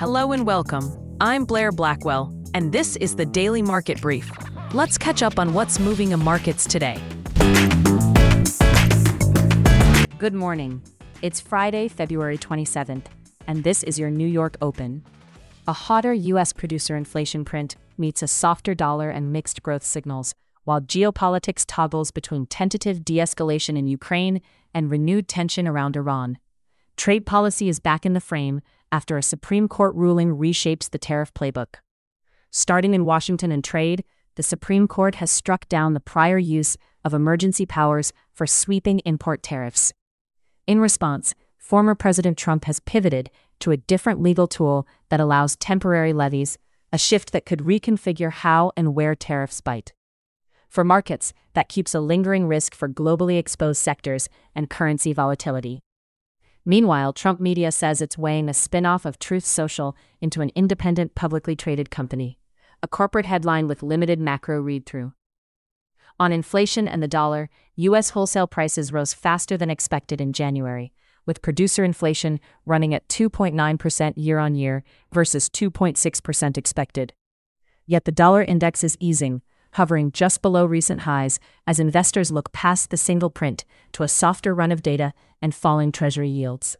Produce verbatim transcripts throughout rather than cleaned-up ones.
Hello and welcome. I'm Blair Blackwell, and this is the Daily Market Brief. Let's catch up on what's moving in markets today. Good morning. It's Friday, February twenty-seventh, and this is your New York Open. A hotter U S producer inflation print meets a softer dollar and mixed growth signals, while geopolitics toggles between tentative de-escalation in Ukraine and renewed tension around Iran. Trade policy is back in the frame after a Supreme Court ruling reshapes the tariff playbook. Starting in Washington and trade, the Supreme Court has struck down the prior use of emergency powers for sweeping import tariffs. In response, former President Trump has pivoted to a different legal tool that allows temporary levies, a shift that could reconfigure how and where tariffs bite. For markets, that keeps a lingering risk for globally exposed sectors and currency volatility. Meanwhile, Trump media says it's weighing a spin-off of Truth Social into an independent publicly traded company, a corporate headline with limited macro read-through. On inflation and the dollar, U S wholesale prices rose faster than expected in January, with producer inflation running at two point nine percent year-on-year versus two point six percent expected. Yet the dollar index is easing, hovering just below recent highs as investors look past the single print to a softer run of data and falling Treasury yields.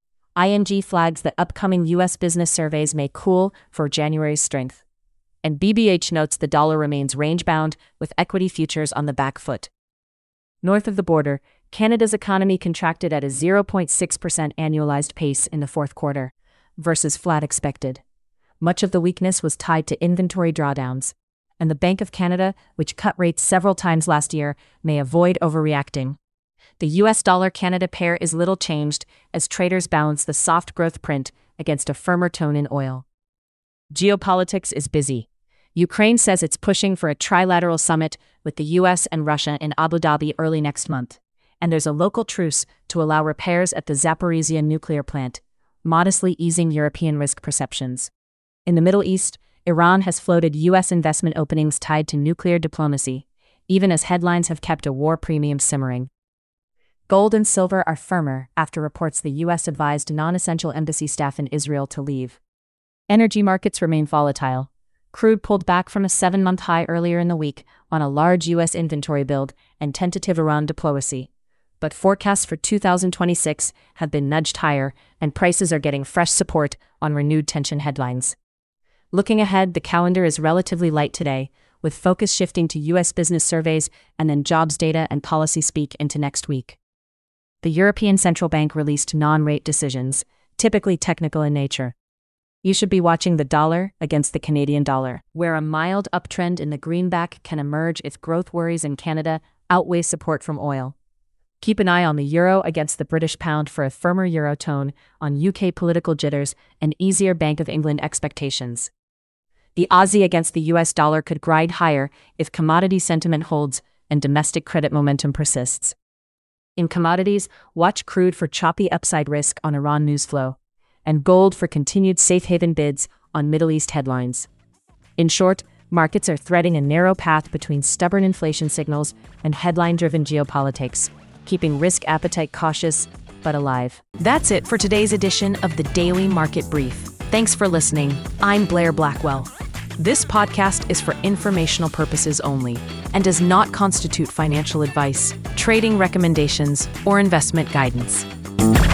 I N G flags that upcoming U S business surveys may cool for January's strength. And B B H notes the dollar remains range-bound with equity futures on the back foot. North of the border, Canada's economy contracted at a zero point six percent annualized pace in the fourth quarter, versus flat expected. Much of the weakness was tied to inventory drawdowns, and the Bank of Canada, which cut rates several times last year, may avoid overreacting. The U S dollar-Canada pair is little changed as traders balance the soft growth print against a firmer tone in oil. Geopolitics is busy. Ukraine says it's pushing for a trilateral summit with the U S and Russia in Abu Dhabi early next month, and there's a local truce to allow repairs at the Zaporizhzhia nuclear plant, modestly easing European risk perceptions. In the Middle East, Iran has floated U S investment openings tied to nuclear diplomacy, even as headlines have kept a war premium simmering. Gold and silver are firmer after reports the U S advised non-essential embassy staff in Israel to leave. Energy markets remain volatile. Crude pulled back from a seven-month high earlier in the week on a large U S inventory build and tentative Iran diplomacy. But forecasts for two thousand twenty-six have been nudged higher, and prices are getting fresh support on renewed tension headlines. Looking ahead, the calendar is relatively light today, with focus shifting to U S business surveys and then jobs data and policy speak into next week. The European Central Bank released non-rate decisions, typically technical in nature. You should be watching the dollar against the Canadian dollar, where a mild uptrend in the greenback can emerge if growth worries in Canada outweigh support from oil. Keep an eye on the euro against the British pound for a firmer euro tone on U K political jitters and easier Bank of England expectations. The Aussie against the U S dollar could grind higher if commodity sentiment holds and domestic credit momentum persists. In commodities, watch crude for choppy upside risk on Iran news flow, and gold for continued safe haven bids on Middle East headlines. In short, markets are threading a narrow path between stubborn inflation signals and headline-driven geopolitics, keeping risk appetite cautious but alive. That's it for today's edition of the Daily Market Brief. Thanks for listening. I'm Blair Blackwell. This podcast is for informational purposes only and does not constitute financial advice, trading recommendations, or investment guidance.